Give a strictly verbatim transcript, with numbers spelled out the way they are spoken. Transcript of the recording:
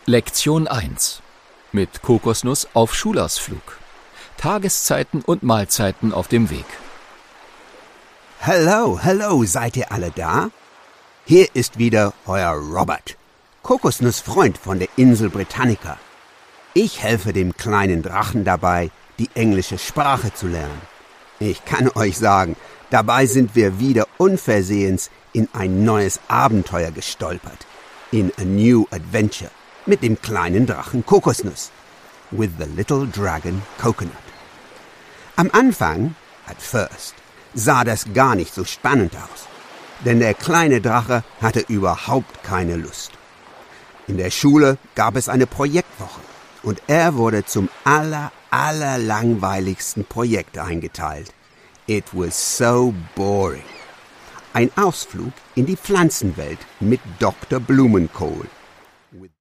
Lektion eins. Mit Kokosnuss auf Schulausflug. Tageszeiten und Mahlzeiten auf dem Weg. Hallo, hallo, seid ihr alle da? Hier ist wieder euer Robert, Kokosnussfreund von der Insel Britannica. Ich helfe dem kleinen Drachen dabei, die englische Sprache zu lernen. Ich kann euch sagen, dabei sind wir wieder unversehens in ein neues Abenteuer gestolpert. In a new adventure mit dem kleinen Drachen Kokosnuss. With the little dragon Coconut. Am Anfang, at first, sah das gar nicht so spannend aus. Denn der kleine Drache hatte überhaupt keine Lust. In der Schule gab es eine Projektwoche und er wurde zum aller, aller langweiligsten Projekt eingeteilt. It was so boring. Ein Ausflug in die Pflanzenwelt mit Doktor Blumenkohl.